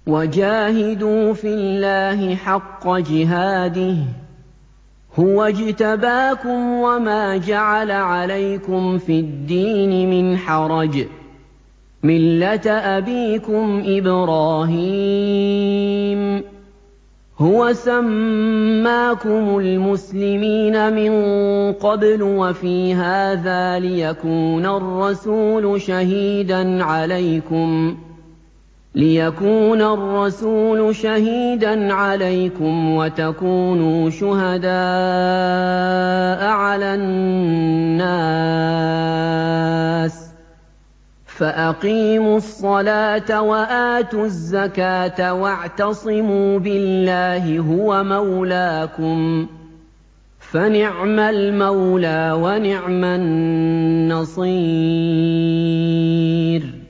وَجَاهِدُوا فِي اللَّهِ حَقَّ جِهَادِهِ ۚ هُوَ اجْتَبَاكُمْ وَمَا جَعَلَ عَلَيْكُمْ فِي الدِّينِ مِنْ حَرَجٍ ۚ مِّلَّةَ أَبِيكُمْ إِبْرَاهِيمَ ۚ هُوَ سَمَّاكُمُ الْمُسْلِمِينَ مِن قَبْلُ وَفِي هَٰذَا لِيَكُونَ الرَّسُولُ شَهِيدًا عَلَيْكُمْ وَتَكُونُوا شُهَدَاءَ عَلَى النَّاسِ ۚ فَأَقِيمُوا الصَّلَاةَ وَآتُوا الزَّكَاةَ وَاعْتَصِمُوا بِاللَّهِ هُوَ مَوْلَاكُمْ ۖ فَنِعْمَ الْمَوْلَىٰ وَنِعْمَ النَّصِيرُ